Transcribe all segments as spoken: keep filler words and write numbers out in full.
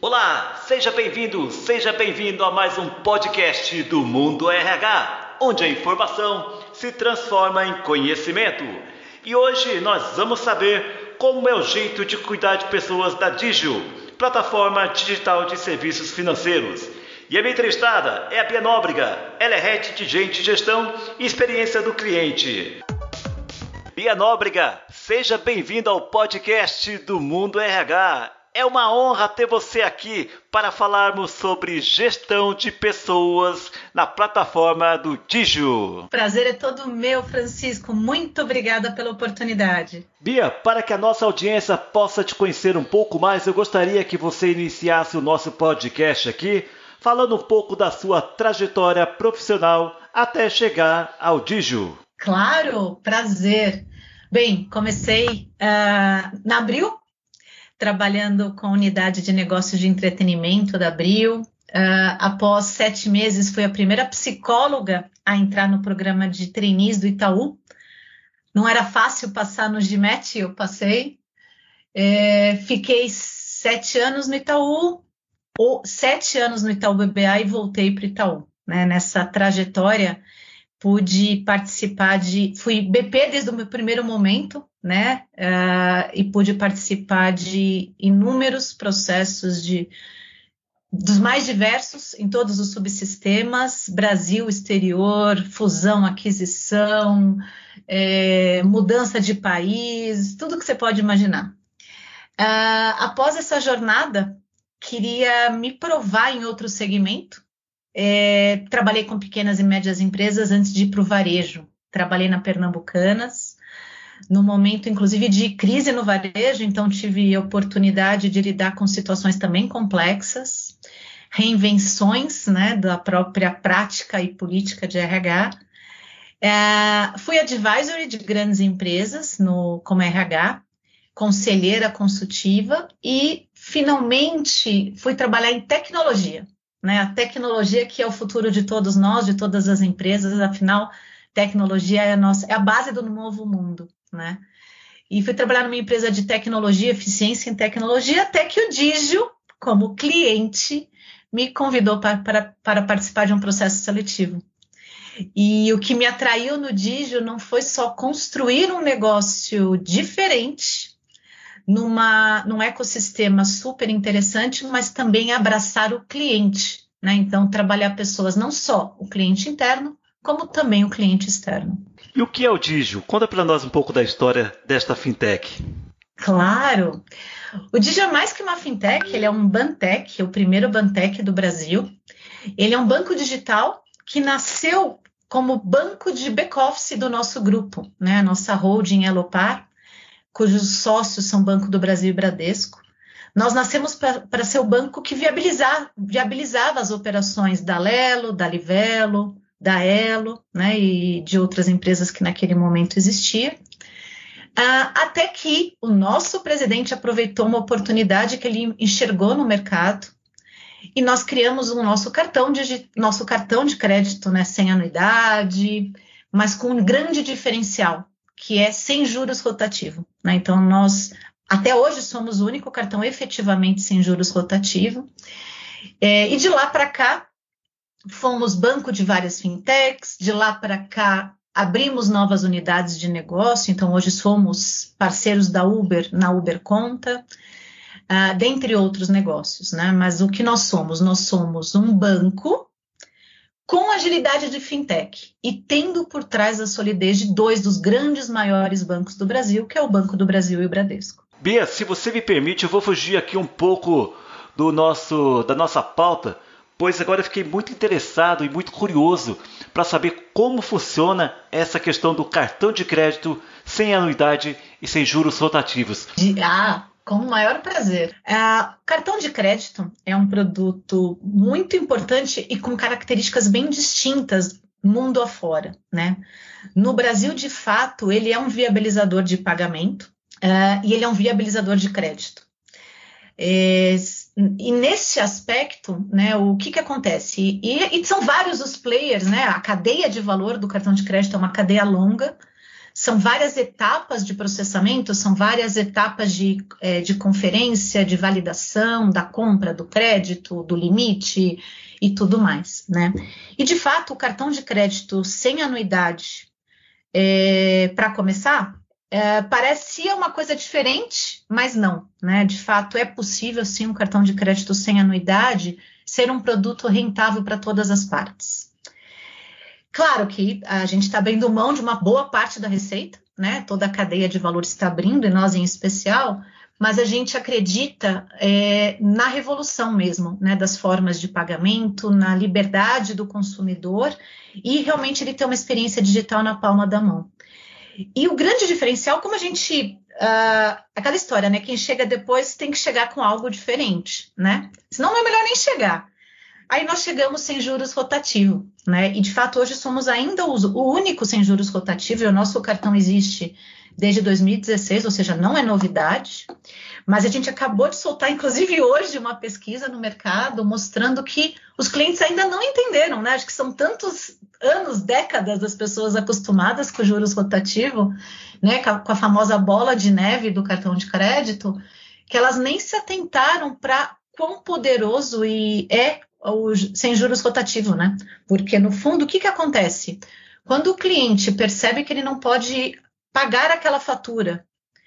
Olá, seja bem-vindo, seja bem-vindo a mais um podcast do Mundo R H, onde a informação se transforma em conhecimento. E hoje nós vamos saber como é o jeito de cuidar de pessoas da Digio, plataforma digital de serviços financeiros. E a minha entrevistada é a Bia Nóbrega, ela é Head de Gente e Gestão e Experiência do Cliente. Bia Nóbrega, seja bem-vinda ao podcast do Mundo R H. É uma honra ter você aqui para falarmos sobre gestão de pessoas na plataforma do Digio. Prazer é todo meu, Francisco. Muito obrigada pela oportunidade. Bia, para que a nossa audiência possa te conhecer um pouco mais, eu gostaria que você iniciasse o nosso podcast aqui, falando um pouco da sua trajetória profissional até chegar ao Digio. Claro, prazer. Bem, comecei uh, na Abril, trabalhando com a unidade de negócios de entretenimento da Abril. Uh, após sete meses, fui a primeira psicóloga a entrar no programa de trainees do Itaú. Não era fácil passar no GMAT, eu passei. É, fiquei sete anos no Itaú, ou sete anos no Itaú B B A e voltei para o Itaú. Né? Nessa trajetória, pude participar de... Fui B P desde o meu primeiro momento, né? Uh, e pude participar de inúmeros processos de, dos mais diversos, em todos os subsistemas, Brasil, exterior, fusão, aquisição, é, mudança de país, tudo que você pode imaginar. Uh, após essa jornada, queria me provar em outro segmento. É, trabalhei com pequenas e médias empresas antes de ir para o varejo. Trabalhei na Pernambucanas, no momento, inclusive, de crise no varejo, então tive a oportunidade de lidar com situações também complexas, reinvenções, né, da própria prática e política de R H. É, fui advisory de grandes empresas no, como R H, conselheira consultiva e, finalmente, fui trabalhar em tecnologia. Né, a tecnologia que é o futuro de todos nós, de todas as empresas, afinal, tecnologia é a, nossa, é a base do novo mundo, né? E fui trabalhar numa empresa de tecnologia, eficiência em tecnologia, até que o Digio, como cliente, me convidou para, para, para participar de um processo seletivo. E o que me atraiu no Digio não foi só construir um negócio diferente, Numa, num ecossistema super interessante, mas também abraçar o cliente, né? Então, trabalhar pessoas, não só o cliente interno, como também o cliente externo. E o que é o Digio? Conta para nós um pouco da história desta fintech. Claro! O Digio é mais que uma fintech, ele é um Bantech, o primeiro Bantech do Brasil. Ele é um banco digital que nasceu como banco de back-office do nosso grupo, né? A nossa holding Elopar, cujos sócios são Banco do Brasil e Bradesco. Nós nascemos para ser o banco que viabilizava, viabilizava as operações da Lelo, da Livelo, da Elo, né, e de outras empresas que naquele momento existiam. Ah, até que o nosso presidente aproveitou uma oportunidade que ele enxergou no mercado e nós criamos o nosso cartão de, nosso cartão de crédito, né, sem anuidade, mas com um grande diferencial, que é sem juros rotativo, né? Então, nós, até hoje, somos o único cartão efetivamente sem juros rotativo. É, e de lá para cá, fomos banco de várias fintechs, de lá para cá, abrimos novas unidades de negócio, então hoje somos parceiros da Uber, na Uber Conta, uh, dentre outros negócios, né? Mas o que nós somos? Nós somos um banco com agilidade de fintech e tendo por trás a solidez de dois dos grandes maiores bancos do Brasil, que é o Banco do Brasil e o Bradesco. Bia, se você me permite, eu vou fugir aqui um pouco do nosso, da nossa pauta, pois agora eu fiquei muito interessado e muito curioso para saber como funciona essa questão do cartão de crédito sem anuidade e sem juros rotativos. Ah, com o maior prazer. Uh, cartão de crédito é um produto muito importante e com características bem distintas mundo afora, né? No Brasil, de fato, ele é um viabilizador de pagamento uh, e ele é um viabilizador de crédito. É, e nesse aspecto, né, o que, que acontece? E, e são vários os players, né? A cadeia de valor do cartão de crédito é uma cadeia longa. são várias etapas de processamento, são várias etapas de, é, de conferência, de validação, da compra, do crédito, do limite e tudo mais, né? E, de fato, o cartão de crédito sem anuidade, é, para começar, é, parecia uma coisa diferente, mas não, né? De fato, é possível, sim, um cartão de crédito sem anuidade ser um produto rentável para todas as partes. Claro que a gente está abrindo mão de uma boa parte da receita, né? Toda a cadeia de valor está abrindo, e nós em especial, mas a gente acredita é, na revolução mesmo, né? Das formas de pagamento, na liberdade do consumidor e realmente ele ter uma experiência digital na palma da mão. E o grande diferencial, como a gente... Uh, aquela história, né? Quem chega depois tem que chegar com algo diferente, né? Senão não é melhor nem chegar. Aí nós chegamos sem juros rotativo, né? E de fato hoje somos ainda o, o único sem juros rotativo, e o nosso cartão existe desde dois mil e dezesseis, ou seja, não é novidade, mas a gente acabou de soltar, inclusive hoje, uma pesquisa no mercado mostrando que os clientes ainda não entenderam, né? Acho que são tantos anos, décadas das pessoas acostumadas com juros rotativo, né? Com a famosa bola de neve do cartão de crédito, que elas nem se atentaram para quão poderoso e é o sem juros rotativo, né? Porque, no fundo, o que, que acontece? Quando o cliente percebe que ele não pode pagar aquela fatura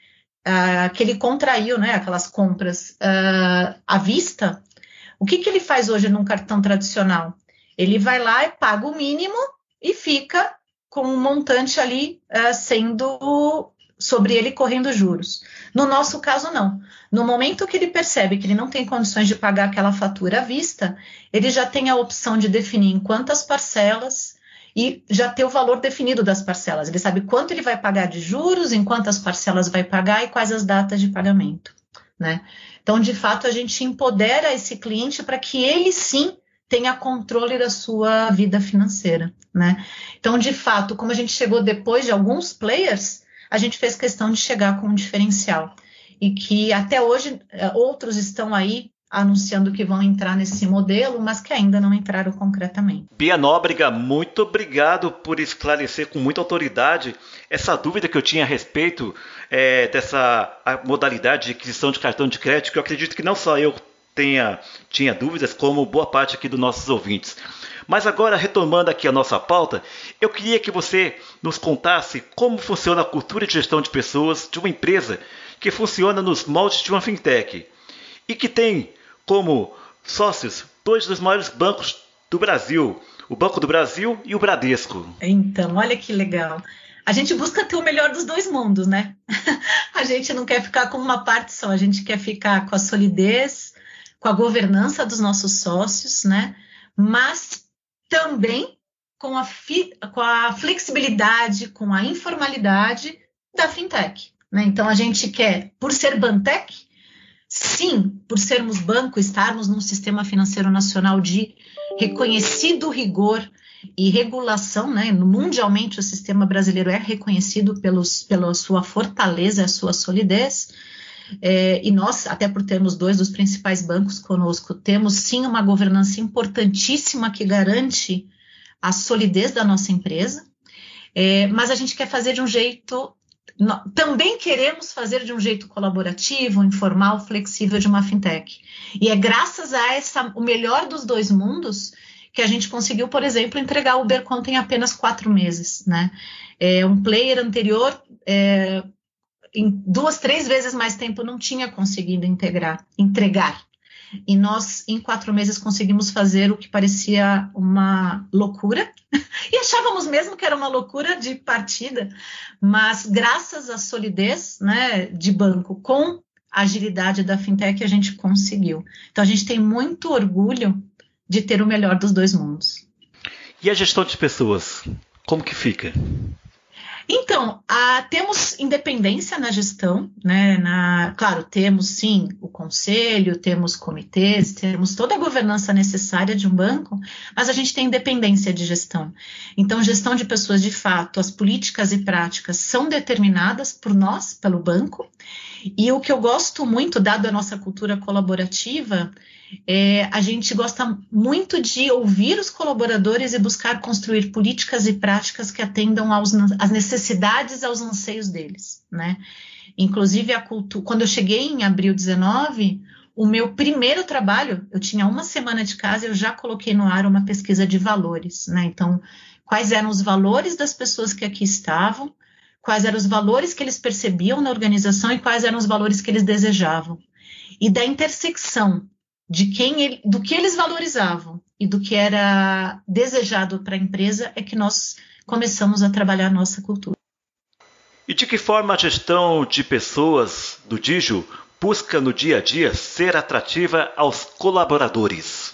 uh, que ele contraiu, né? Aquelas compras uh, à vista, o que, que ele faz hoje num cartão tradicional? Ele vai lá e paga o mínimo e fica com um montante ali uh, sendo sobre ele correndo juros. No nosso caso, não. No momento que ele percebe que ele não tem condições de pagar aquela fatura à vista, ele já tem a opção de definir em quantas parcelas e já ter o valor definido das parcelas. Ele sabe quanto ele vai pagar de juros, em quantas parcelas vai pagar e quais as datas de pagamento, né? Então, de fato, a gente empodera esse cliente para que ele sim tenha controle da sua vida financeira, né? Então, de fato, como a gente chegou depois de alguns players, a gente fez questão de chegar com um diferencial. E que até hoje outros estão aí anunciando que vão entrar nesse modelo, mas que ainda não entraram concretamente. Bia Nóbrega, muito obrigado por esclarecer com muita autoridade essa dúvida que eu tinha a respeito é, dessa modalidade de aquisição de cartão de crédito, que eu acredito que não só eu tenha, tinha dúvidas, como boa parte aqui dos nossos ouvintes. Mas agora, retomando aqui a nossa pauta, eu queria que você nos contasse como funciona a cultura de gestão de pessoas de uma empresa que funciona nos moldes de uma fintech e que tem como sócios dois dos maiores bancos do Brasil, o Banco do Brasil e o Bradesco. Então, olha que legal. A gente busca ter o melhor dos dois mundos, né? A gente não quer ficar com uma parte só, a gente quer ficar com a solidez, com a governança dos nossos sócios, né? Mas também com a, fi, com a flexibilidade, com a informalidade da fintech, né? Então, a gente quer, por ser Bantech, sim, por sermos banco, estarmos num sistema financeiro nacional de reconhecido rigor e regulação, né? Mundialmente, o sistema brasileiro é reconhecido pelos, pela sua fortaleza, a sua solidez, é, e nós, até por termos dois dos principais bancos conosco, temos sim uma governança importantíssima que garante a solidez da nossa empresa, é, mas a gente quer fazer de um jeito, no, também queremos fazer de um jeito colaborativo, informal, flexível de uma fintech. E é graças a essa, o melhor dos dois mundos que a gente conseguiu, por exemplo, entregar o Uber Conta em apenas quatro meses, né? É, um player anterior, é, em duas, três vezes mais tempo, não tinha conseguido integrar, entregar. E nós, em quatro meses, conseguimos fazer o que parecia uma loucura. E achávamos mesmo que era uma loucura de partida, mas graças à solidez, né, de banco com a agilidade da fintech, a gente conseguiu. Então, a gente tem muito orgulho de ter o melhor dos dois mundos. E a gestão de pessoas, como que fica? Então, a, temos independência na gestão, né? Na, claro, temos sim o conselho, temos comitês, temos toda a governança necessária de um banco, mas a gente tem independência de gestão. Então, gestão de pessoas, de fato, as políticas e práticas são determinadas por nós, pelo banco, E o que eu gosto muito, dado a nossa cultura colaborativa, é a gente gosta muito de ouvir os colaboradores e buscar construir políticas e práticas que atendam aos, às necessidades, aos anseios deles, né? Inclusive, a cultura, quando eu cheguei em abril dezenove, o meu primeiro trabalho, eu tinha uma semana de casa, eu já coloquei no ar uma pesquisa de valores, né? Então, quais eram os valores das pessoas que aqui estavam, quais eram os valores que eles percebiam na organização e quais eram os valores que eles desejavam. E da intersecção de quem ele, do que eles valorizavam e do que era desejado para a empresa é que nós começamos a trabalhar a nossa cultura. E de que forma a gestão de pessoas do Digio busca no dia a dia ser atrativa aos colaboradores?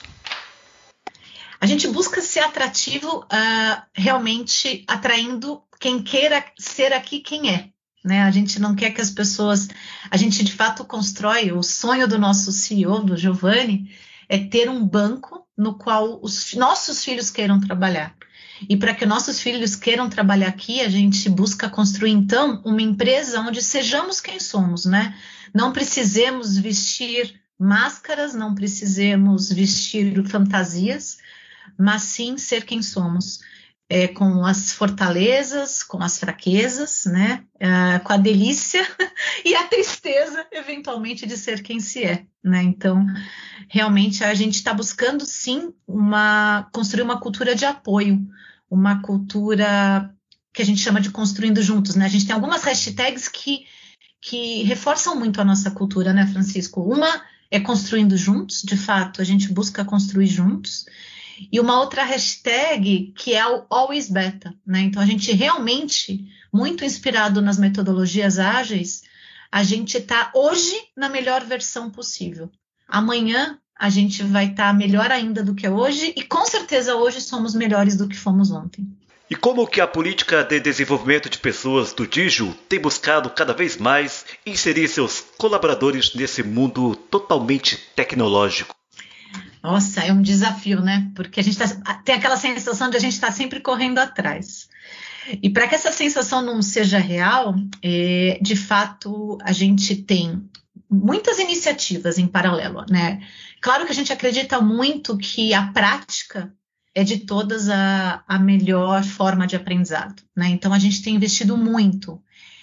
A gente busca ser atrativo uh, realmente atraindo quem queira ser aqui quem é, né? A gente não quer que as pessoas... A gente, de fato, constrói o sonho do nosso C E O, do Giovanni, é ter um banco no qual os nossos filhos queiram trabalhar. E para que nossos filhos queiram trabalhar aqui, a gente busca construir, então, uma empresa onde sejamos quem somos, né? Não precisemos vestir máscaras, não precisemos vestir fantasias, mas sim ser quem somos, é, com as fortalezas, com as fraquezas, né? É, com a delícia e a tristeza, eventualmente, de ser quem se é, né? Então, realmente, a gente está buscando, sim, uma, construir uma cultura de apoio, uma cultura que a gente chama de construindo juntos, né? A gente tem algumas hashtags que, que reforçam muito a nossa cultura, né, Francisco? Uma é construindo juntos, de fato, a gente busca construir juntos. E uma outra hashtag que é o Always Beta, né? Então, a gente realmente, muito inspirado nas metodologias ágeis, a gente está hoje na melhor versão possível. Amanhã a gente vai estar tá melhor ainda do que hoje e com certeza hoje somos melhores do que fomos ontem. E como que a política de desenvolvimento de pessoas do Digio tem buscado cada vez mais inserir seus colaboradores nesse mundo totalmente tecnológico? Nossa, é um desafio, né? Porque a gente tá, tem aquela sensação de a gente estar tá sempre correndo atrás. E para que essa sensação não seja real, é, de fato, a gente tem muitas iniciativas em paralelo, né? Claro que a gente acredita muito que a prática é de todas a, a melhor forma de aprendizado, né? Então, a gente tem investido muito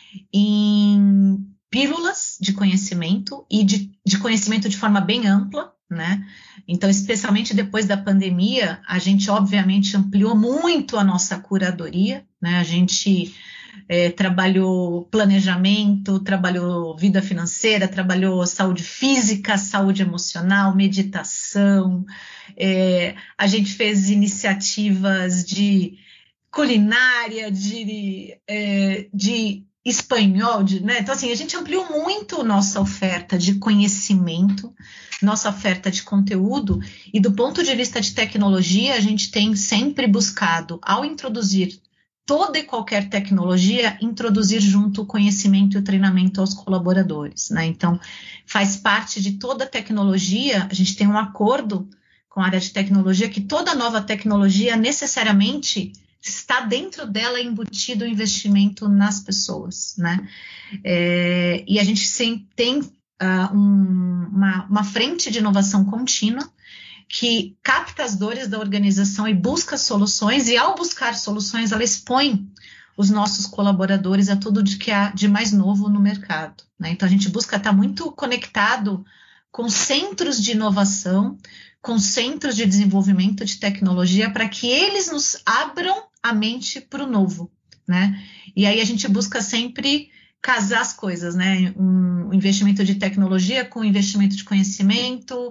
em pílulas de conhecimento e de, de conhecimento de forma bem ampla, né? Então, especialmente depois da pandemia, a gente obviamente ampliou muito a nossa curadoria, né? A gente é, trabalhou planejamento, trabalhou vida financeira, trabalhou saúde física, saúde emocional, meditação, é, a gente fez iniciativas de culinária, de, é, de espanhol, de, né? Então, assim, a gente ampliou muito nossa oferta de conhecimento, nossa oferta de conteúdo, e do ponto de vista de tecnologia, a gente tem sempre buscado, ao introduzir toda e qualquer tecnologia, introduzir junto o conhecimento e o treinamento aos colaboradores, né? Então, faz parte de toda a tecnologia, a gente tem um acordo com a área de tecnologia, que toda nova tecnologia necessariamente está dentro dela embutido o investimento nas pessoas, né? É, e a gente sempre tem uh, um, uma, uma frente de inovação contínua que capta as dores da organização e busca soluções, e ao buscar soluções, ela expõe os nossos colaboradores a tudo de que há de mais novo no mercado, né? Então, a gente busca estar muito conectado com centros de inovação, com centros de desenvolvimento de tecnologia, para que eles nos abram a mente para o novo, né? E aí a gente busca sempre casar as coisas, né? Um investimento de tecnologia com investimento de conhecimento,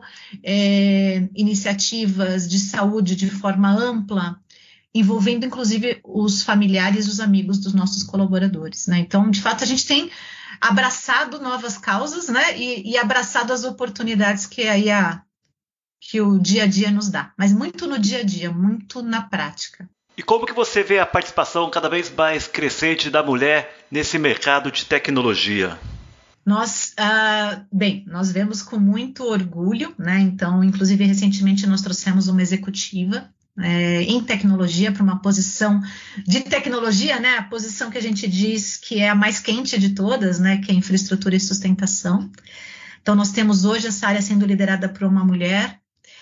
é, iniciativas de saúde de forma ampla, envolvendo inclusive os familiares e os amigos dos nossos colaboradores, né? Então, de fato, a gente tem abraçado novas causas, né? E, e abraçado as oportunidades que aí a que o dia a dia nos dá, mas muito no dia a dia, muito na prática. E como que você vê a participação cada vez mais crescente da mulher nesse mercado de tecnologia? Nós, uh, bem, nós vemos com muito orgulho, né? Então, inclusive, recentemente nós trouxemos uma executiva é, em tecnologia, para uma posição de tecnologia, né? A posição que a gente diz que é a mais quente de todas, né? Que é infraestrutura e sustentação. Então, nós temos hoje essa área sendo liderada por uma mulher,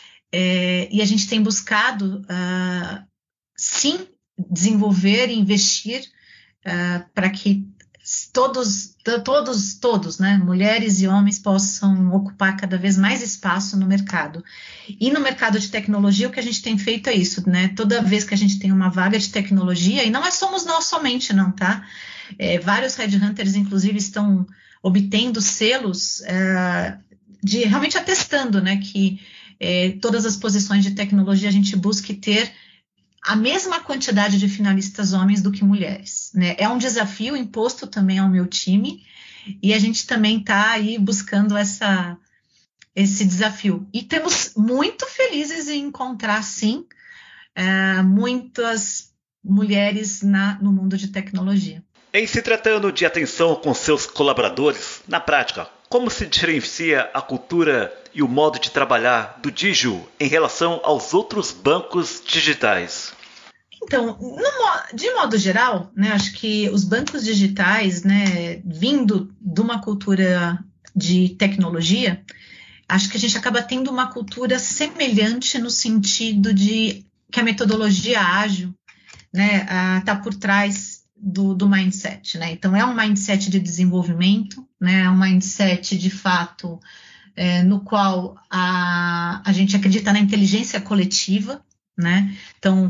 é, e a gente tem buscado, uh, sim, desenvolver e investir uh, para que todos, todos, todos, né, mulheres e homens possam ocupar cada vez mais espaço no mercado. E no mercado de tecnologia, o que a gente tem feito é isso, né? Toda vez que a gente tem uma vaga de tecnologia, e não é somos nós somente, não, tá? É, vários headhunters, inclusive, estão obtendo selos é, de realmente atestando, né, que é, todas as posições de tecnologia a gente busque ter a mesma quantidade de finalistas homens do que mulheres, né? É um desafio imposto também ao meu time, e a gente também está aí buscando essa, esse desafio. E temos muito felizes em encontrar, sim, é, muitas mulheres na, no mundo de tecnologia. Em se tratando de atenção com seus colaboradores, na prática, como se diferencia a cultura e o modo de trabalhar do Digio em relação aos outros bancos digitais? Então, no, de modo geral, né, acho que os bancos digitais, né, vindo de uma cultura de tecnologia, acho que a gente acaba tendo uma cultura semelhante no sentido de que a metodologia ágil, né, está por trás do, do mindset, né? Então, é um mindset de desenvolvimento, né, é um mindset de fato é, no qual a, a gente acredita na inteligência coletiva, né? Então,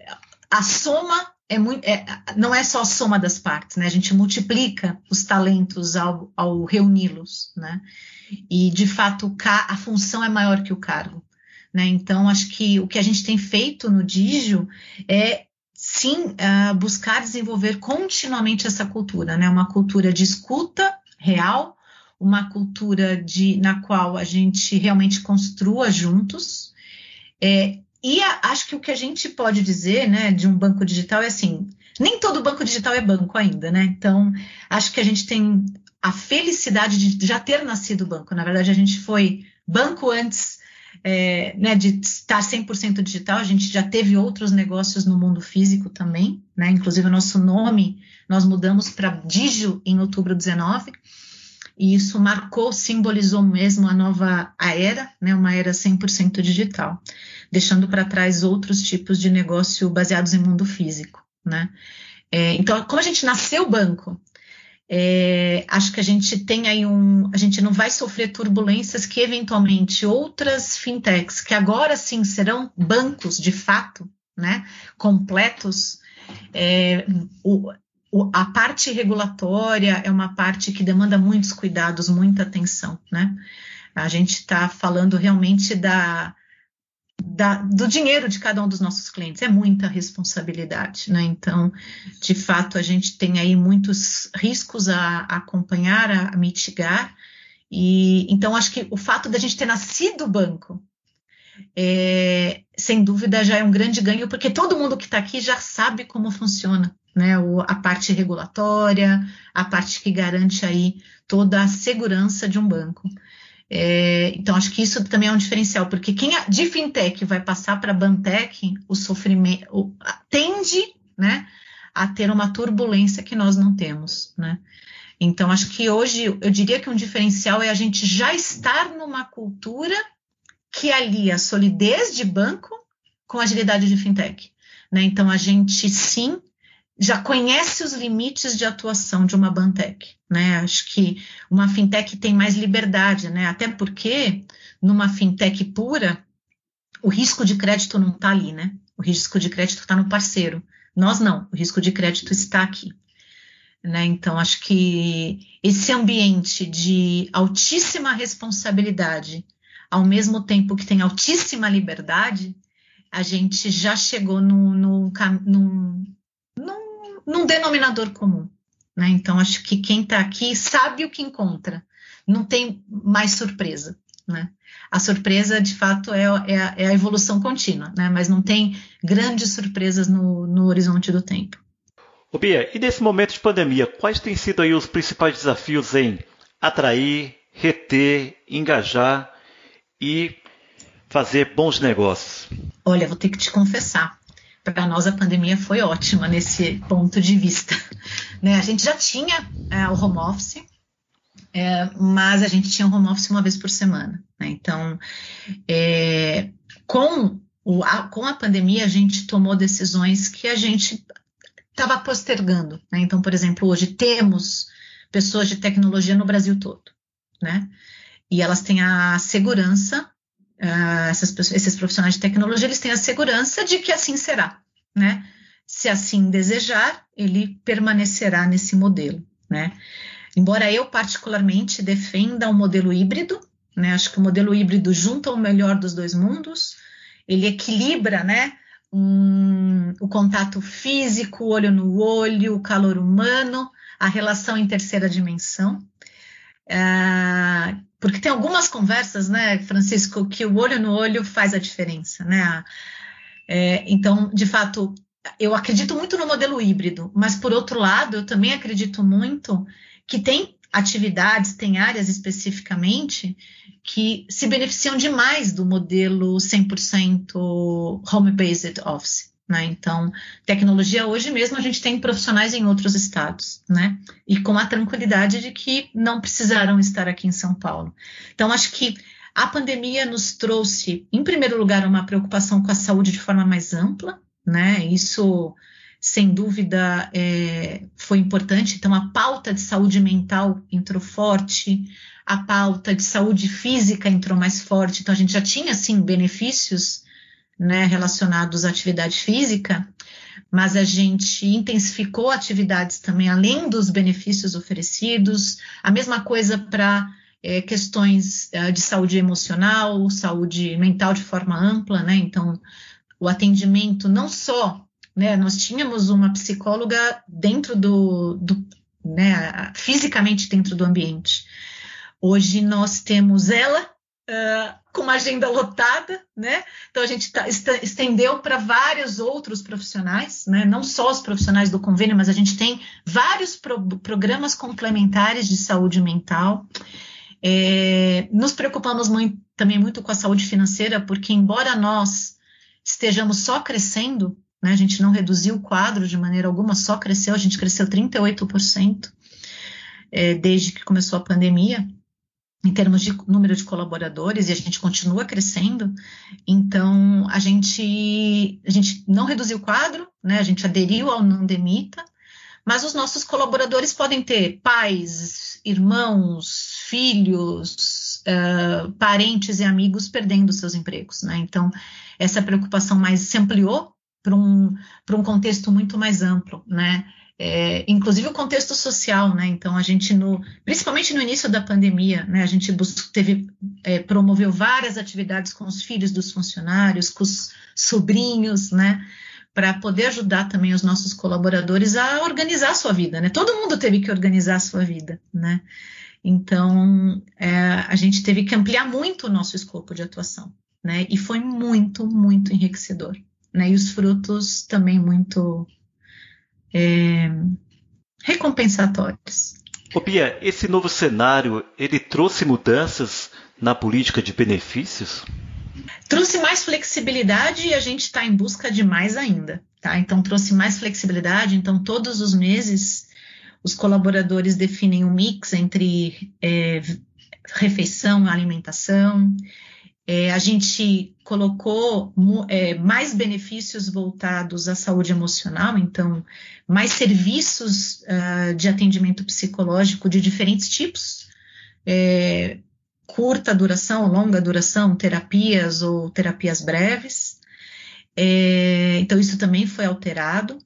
a soma é muito, é, não é só a soma das partes, né? A gente multiplica os talentos ao, ao reuni-los, né? E, de fato, a função é maior que o cargo, né? Então, acho que o que a gente tem feito no Digio é, sim, uh, buscar desenvolver continuamente essa cultura, né? Uma cultura de escuta real, uma cultura de, na qual a gente realmente construa juntos, é, e a, acho que o que a gente pode dizer, né, de um banco digital é assim, nem todo banco digital é banco ainda, né? Então, acho que a gente tem a felicidade de já ter nascido banco. Na verdade, a gente foi banco antes é, né, de estar cem por cento digital. A gente já teve outros negócios no mundo físico também, né? Inclusive, o nosso nome, nós mudamos para Digio em outubro dezenove, e isso marcou, simbolizou mesmo a nova era, né, uma era cem por cento digital, deixando para trás outros tipos de negócio baseados em mundo físico, né? É, então, como a gente nasceu banco, é, acho que a gente tem aí um, a gente não vai sofrer turbulências que eventualmente outras fintechs, que agora sim serão bancos de fato, né, completos, é, o, o, a parte regulatória é uma parte que demanda muitos cuidados, muita atenção, né? A gente está falando realmente da Da, do dinheiro de cada um dos nossos clientes, é muita responsabilidade, né? Então, de fato, a gente tem aí muitos riscos a, a acompanhar, a, a mitigar, e então acho que o fato da gente ter nascido banco, é, sem dúvida, já é um grande ganho, porque todo mundo que está aqui já sabe como funciona, né? O, a parte regulatória, a parte que garante aí toda a segurança de um banco. É, então, acho que isso também é um diferencial, porque quem de fintech vai passar para bantech, o sofrimento o, tende, né, a ter uma turbulência que nós não temos, né? Então, acho que hoje, eu diria que um diferencial é a gente já estar numa cultura que alia a solidez de banco com agilidade de fintech, né? Então, a gente, sim, já conhece os limites de atuação de uma bantech, né? Acho que uma fintech tem mais liberdade, né? Até porque numa fintech pura, o risco de crédito não está ali, né? O risco de crédito está no parceiro. Nós não, o risco de crédito está aqui, né? Então, acho que esse ambiente de altíssima responsabilidade, ao mesmo tempo que tem altíssima liberdade, a gente já chegou no, no, no, no num denominador comum, né? Então, acho que quem está aqui sabe o que encontra, não tem mais surpresa, né? A surpresa, de fato, é, é, a, é a evolução contínua, né? Mas não tem grandes surpresas no, no horizonte do tempo. Ô Bia, e nesse momento de pandemia, quais têm sido aí os principais desafios em atrair, reter, engajar e fazer bons negócios? Olha, vou ter que te confessar. Para nós a pandemia foi ótima nesse ponto de vista. Né? A gente já tinha é, o home office, é, mas a gente tinha o home office uma vez por semana. Né? Então, é, com, o, a, com a pandemia, a gente tomou decisões que a gente estava postergando. Né? Então, por exemplo, hoje temos pessoas de tecnologia no Brasil todo. Né? E elas têm a segurança, uh, essas pessoas, esses profissionais de tecnologia, eles têm a segurança de que assim será, né? Se assim desejar, ele permanecerá nesse modelo, né? Embora eu particularmente defenda o modelo híbrido, né? Acho que o modelo híbrido junta o melhor dos dois mundos, ele equilibra, né? Um, o contato físico, olho no olho, o calor humano, a relação em terceira dimensão. Uh, porque tem algumas conversas, né, Francisco, que o olho no olho faz a diferença, né? É, então, de fato, eu acredito muito no modelo híbrido, mas por outro lado, eu também acredito muito que tem atividades, tem áreas especificamente que se beneficiam demais do modelo cem por cento home-based office. Né? Então, tecnologia hoje mesmo a gente tem profissionais em outros estados, né? E com a tranquilidade de que não precisaram estar aqui em São Paulo. Então, acho que a pandemia nos trouxe, em primeiro lugar, uma preocupação com a saúde de forma mais ampla, né? Isso, sem dúvida, é, foi importante. Então, a pauta de saúde mental entrou forte, a pauta de saúde física entrou mais forte. Então, a gente já tinha, sim, benefícios, né, relacionados à atividade física, mas a gente intensificou atividades também, além dos benefícios oferecidos, a mesma coisa para é, questões é, de saúde emocional, saúde mental de forma ampla, né, então o atendimento não só, né, nós tínhamos uma psicóloga dentro do, do né, fisicamente dentro do ambiente, hoje nós temos ela, Uh, com uma agenda lotada, né? Então a gente tá, estendeu para vários outros profissionais, né? Não só os profissionais do convênio, mas a gente tem vários pro, programas complementares de saúde mental. É, nos preocupamos muito, também muito com a saúde financeira, porque embora nós estejamos só crescendo, né? A gente não reduziu o quadro de maneira alguma, só cresceu, a gente cresceu trinta e oito por cento é, desde que começou a pandemia, em termos de número de colaboradores, e a gente continua crescendo, então a gente, a gente não reduziu o quadro, né, a gente aderiu ao Não Demita, mas os nossos colaboradores podem ter pais, irmãos, filhos, uh, parentes e amigos perdendo seus empregos, né, então essa preocupação mais se ampliou para um, para um contexto muito mais amplo, né, É, inclusive o contexto social, né? Então a gente, no, principalmente no início da pandemia, né, a gente bus- teve, é, promoveu várias atividades com os filhos dos funcionários, com os sobrinhos, né, para poder ajudar também os nossos colaboradores a organizar a sua vida, né? Todo mundo teve que organizar a sua vida, né? Então é, a gente teve que ampliar muito o nosso escopo de atuação, né? E foi muito, muito enriquecedor, né? E os frutos também muito É, recompensatórios. Ô Bia, esse novo cenário, ele trouxe mudanças na política de benefícios? Trouxe mais flexibilidade e a gente está em busca de mais ainda, tá? Então trouxe mais flexibilidade, então todos os meses os colaboradores definem um mix entre é, refeição e alimentação. É, a gente colocou é, mais benefícios voltados à saúde emocional, então mais serviços uh, de atendimento psicológico de diferentes tipos, é, curta duração, longa duração, terapias ou terapias breves. É, então isso também foi alterado.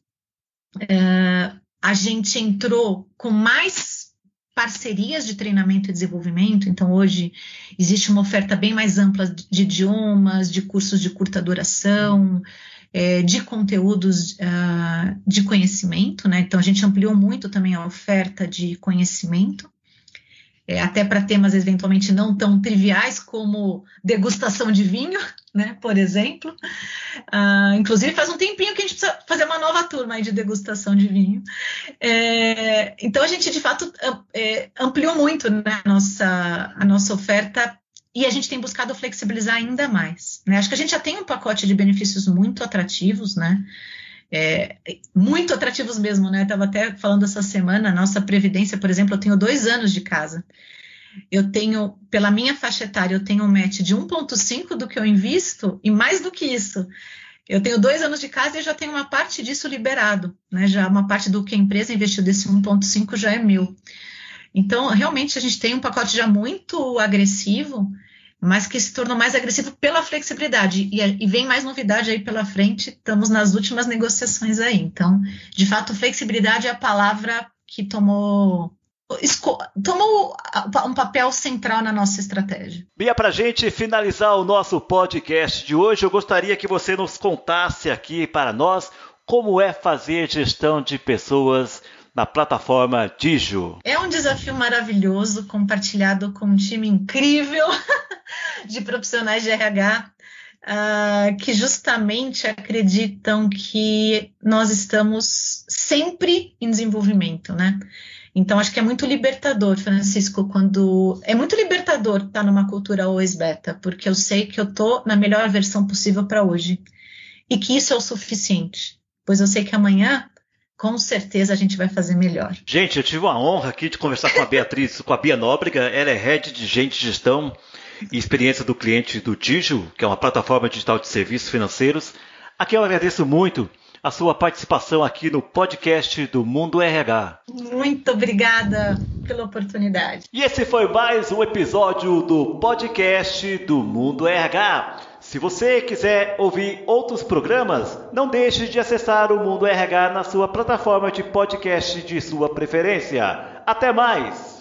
É, a gente entrou com mais parcerias de treinamento e desenvolvimento, então hoje existe uma oferta bem mais ampla de idiomas, de cursos de curta duração, é, de conteúdos uh, de conhecimento, né? Então a gente ampliou muito também a oferta de conhecimento, é, até para temas eventualmente não tão triviais como degustação de vinho, né, por exemplo. Uh, inclusive faz um tempinho que a gente precisa fazer uma nova turma aí de degustação de vinho. É, então a gente de fato é, ampliou muito, né, a, nossa, a nossa oferta e a gente tem buscado flexibilizar ainda mais, né? Acho que a gente já tem um pacote de benefícios muito atrativos, né? É, muito atrativos mesmo, né? Estava até falando essa semana, a nossa previdência, por exemplo, eu tenho dois anos de casa. Eu tenho, pela minha faixa etária, eu tenho um match de um vírgula cinco do que eu invisto, e mais do que isso, eu tenho dois anos de casa e já tenho uma parte disso liberado, né? Já uma parte do que a empresa investiu desse um vírgula cinco já é meu. Então, realmente, a gente tem um pacote já muito agressivo, mas que se tornou mais agressivo pela flexibilidade. E, e vem mais novidade aí pela frente, estamos nas últimas negociações aí. Então, de fato, flexibilidade é a palavra que tomou, esco, tomou um papel central na nossa estratégia. Bia, para a gente finalizar o nosso podcast de hoje, eu gostaria que você nos contasse aqui para nós como é fazer gestão de pessoas na plataforma Digio. É um desafio maravilhoso, compartilhado com um time incrível de profissionais de R H, uh, que justamente acreditam que nós estamos sempre em desenvolvimento, né? Então, acho que é muito libertador, Francisco, quando... É muito libertador estar numa cultura always beta, porque eu sei que eu estou na melhor versão possível para hoje, e que isso é o suficiente, pois eu sei que amanhã com certeza a gente vai fazer melhor. Gente, eu tive uma honra aqui de conversar com a Beatriz, com a Bia Nóbrega. Ela é Head de Gente, Gestão e Experiência do Cliente do Digio, que é uma plataforma digital de serviços financeiros. Aqui eu agradeço muito a sua participação aqui no podcast do Mundo R H. Muito obrigada pela oportunidade. E esse foi mais um episódio do podcast do Mundo R H. Se você quiser ouvir outros programas, não deixe de acessar o Mundo R H na sua plataforma de podcast de sua preferência. Até mais!